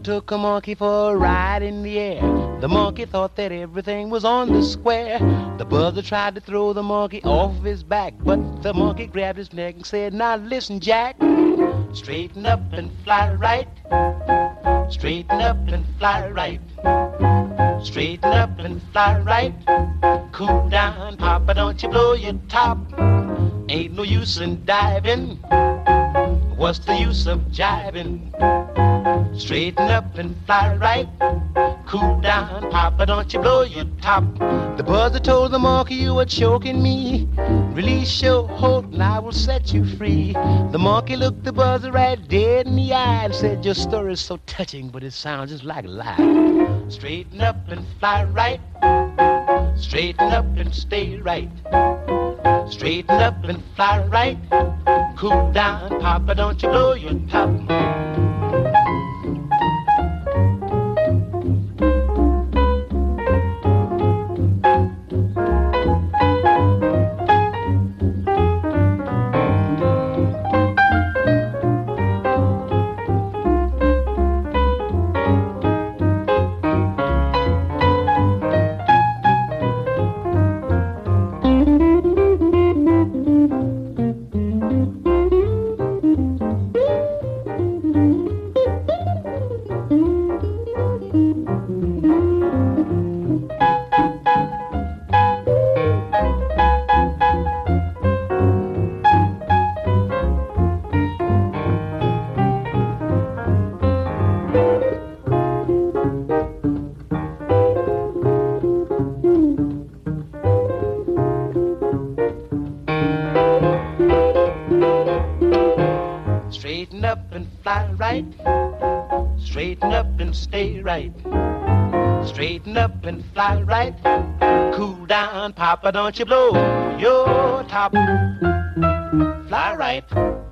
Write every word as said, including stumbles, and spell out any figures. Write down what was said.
took a monkey for a ride in the air. The monkey thought that everything was on the square. The buzzer tried to throw the monkey off his back, but the monkey grabbed his neck and said, now listen, Jack, straighten up and fly right. Straighten up and fly right. Straighten up and fly right. Cool down, Papa, don't you blow your top. Ain't no use in diving. What's the use of jiving? Straighten up and fly right. Cool down, Papa, don't you blow your top. The buzzer told the monkey, you are choking me. Release your hold and I will set you free. The monkey looked the buzzer right dead in the eye and said, your story is so touching, but it sounds just like a lie. Straighten up and fly right. Straighten up and stay right. Straighten up and fly right. Cool down, Papa, don't you blow your top. Straighten up and fly right. Straighten up and stay right. Straighten up and fly right. Cool down, Papa, don't you blow your top. Fly right.